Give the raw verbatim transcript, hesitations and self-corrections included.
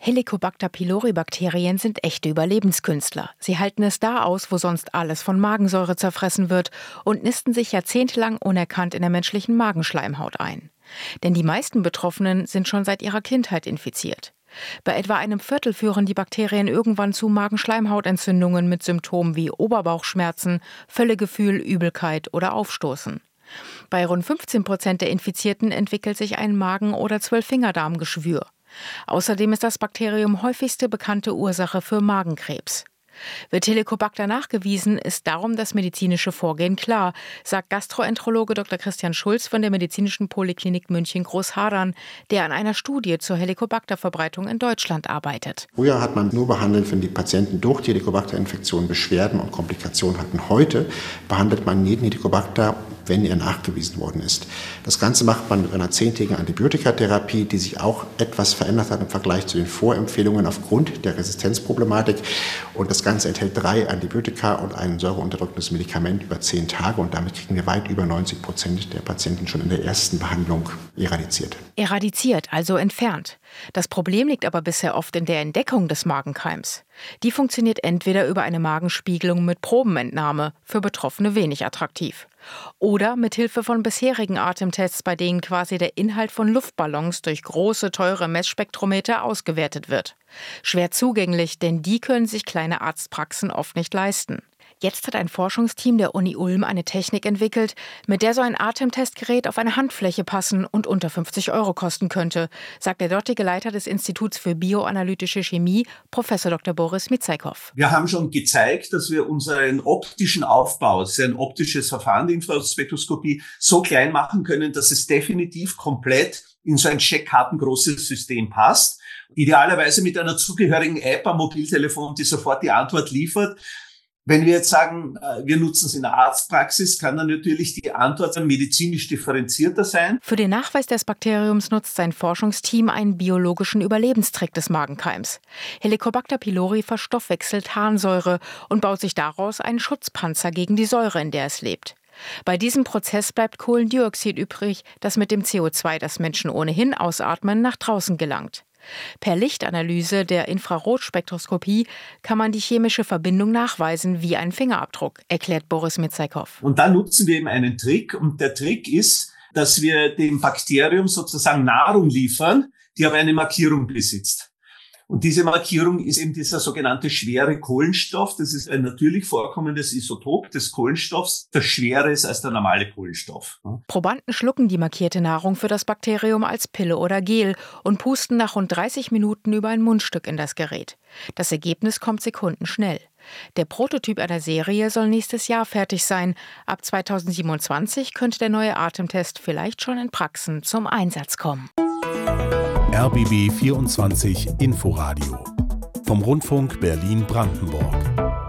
Helicobacter pylori-Bakterien sind echte Überlebenskünstler. Sie halten es da aus, wo sonst alles von Magensäure zerfressen wird und nisten sich jahrzehntelang unerkannt in der menschlichen Magenschleimhaut ein. Denn die meisten Betroffenen sind schon seit ihrer Kindheit infiziert. Bei etwa einem Viertel führen die Bakterien irgendwann zu Magenschleimhautentzündungen mit Symptomen wie Oberbauchschmerzen, Völlegefühl, Übelkeit oder Aufstoßen. Bei rund fünfzehn Prozent der Infizierten entwickelt sich ein Magen- oder Zwölffingerdarmgeschwür. Außerdem ist das Bakterium häufigste bekannte Ursache für Magenkrebs. Wird Helicobacter nachgewiesen, ist darum das medizinische Vorgehen klar, sagt Gastroenterologe Doktor Christian Schulz von der Medizinischen Poliklinik München-Großhadern, der an einer Studie zur Helicobacter-Verbreitung in Deutschland arbeitet. Früher hat man nur behandelt, wenn die Patienten durch die Helicobacter-Infektion Beschwerden und Komplikationen hatten. Heute behandelt man jeden Helicobacter, wenn er nachgewiesen worden ist. Das Ganze macht man mit einer zehntägigen Antibiotikatherapie, die sich auch etwas verändert hat im Vergleich zu den Vorempfehlungen aufgrund der Resistenzproblematik. Und das Ganze enthält drei Antibiotika und ein säureunterdrückendes Medikament über zehn Tage. Und damit kriegen wir weit über neunzig Prozent der Patienten schon in der ersten Behandlung eradiziert. Eradiziert, also entfernt. Das Problem liegt aber bisher oft in der Entdeckung des Magenkeims. Die funktioniert entweder über eine Magenspiegelung mit Probenentnahme, für Betroffene wenig attraktiv, oder mit Hilfe von bisherigen Atemtests, bei denen quasi der Inhalt von Luftballons durch große, teure Messspektrometer ausgewertet wird. Schwer zugänglich, denn die können sich kleine Arztpraxen oft nicht leisten. Jetzt hat ein Forschungsteam der Uni Ulm eine Technik entwickelt, mit der so ein Atemtestgerät auf eine Handfläche passen und unter fünfzig Euro kosten könnte, sagt der dortige Leiter des Instituts für bioanalytische Chemie, Professor Doktor Boris Mitsaikow. Wir haben schon gezeigt, dass wir unseren optischen Aufbau, das ist ein optisches Verfahren, die Infrarotspektroskopie, so klein machen können, dass es definitiv komplett in so ein checkkartengroßes System passt. Idealerweise mit einer zugehörigen App am Mobiltelefon, die sofort die Antwort liefert. Wenn wir jetzt sagen, wir nutzen es in der Arztpraxis, kann dann natürlich die Antwort medizinisch differenzierter sein. Für den Nachweis des Bakteriums nutzt sein Forschungsteam einen biologischen Überlebenstrick des Magenkeims. Helicobacter pylori verstoffwechselt Harnsäure und baut sich daraus einen Schutzpanzer gegen die Säure, in der es lebt. Bei diesem Prozess bleibt Kohlendioxid übrig, das mit dem C O zwei, das Menschen ohnehin ausatmen, nach draußen gelangt. Per Lichtanalyse der Infrarotspektroskopie kann man die chemische Verbindung nachweisen wie einen Fingerabdruck, erklärt Boris Mitsaikow. Und da nutzen wir eben einen Trick. Und der Trick ist, dass wir dem Bakterium sozusagen Nahrung liefern, die aber eine Markierung besitzt. Und diese Markierung ist eben dieser sogenannte schwere Kohlenstoff. Das ist ein natürlich vorkommendes Isotop des Kohlenstoffs, das schwerer ist als der normale Kohlenstoff. Probanden schlucken die markierte Nahrung für das Bakterium als Pille oder Gel und pusten nach rund dreißig Minuten über ein Mundstück in das Gerät. Das Ergebnis kommt sekundenschnell. Der Prototyp einer Serie soll nächstes Jahr fertig sein. Ab zweitausendsiebenundzwanzig könnte der neue Atemtest vielleicht schon in Praxen zum Einsatz kommen. R B B vierundzwanzig Inforadio vom Rundfunk Berlin-Brandenburg.